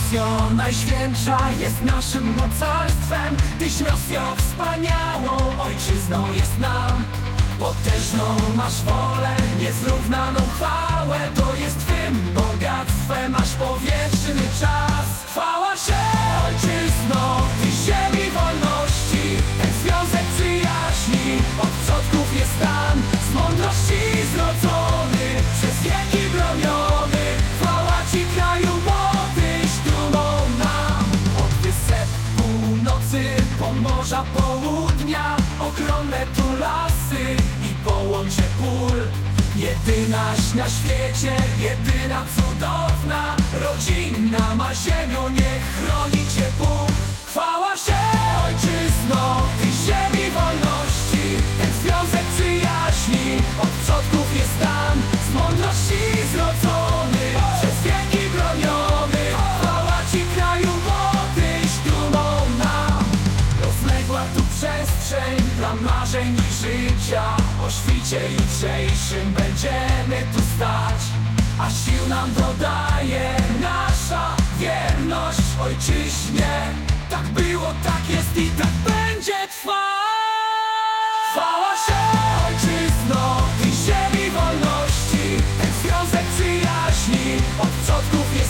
Rosjo najświętsza jest naszym mocarstwem, Tyś Rosjo wspaniałą ojczyzną jest nam. Potężną masz wolę, niezrównaną chwałę, to jest Twym bogactwem, aż po wieczny czas. Chwała się ojczyzno, Ty ziemi wolności, ten związek przyjaźni, od przodków jest nam, z mądrości zrodzony, przez wieki broniony. Chwała Ci kraju, bo Tyś dumą nam. Od wysep północy, pomorza południa, ogromne tu lasy i połącze pól. Jedynaś na świecie, jedyna cudowna, rodzinna ma ziemią, niech chroni Cię Bóg. Chwała się ojczyzno, Ty ziemi wolności, ten związek przyjaźni, od przodków jest tam, z mądrości zrodzony, przez wieki broniony. Chwała Ci kraju, bo Tyś dumą nam. Rozległa tu przestrzeń dla marzeń i życia, o świcie jutrzejszym będziemy tu stać, a sił nam dodaje nasza wierność ojczyźnie. Tak było, tak jest i tak będzie trwać. Chwała się ojczyzno, Ty ziemi wolności, ten związek przyjaźni, od przodków jest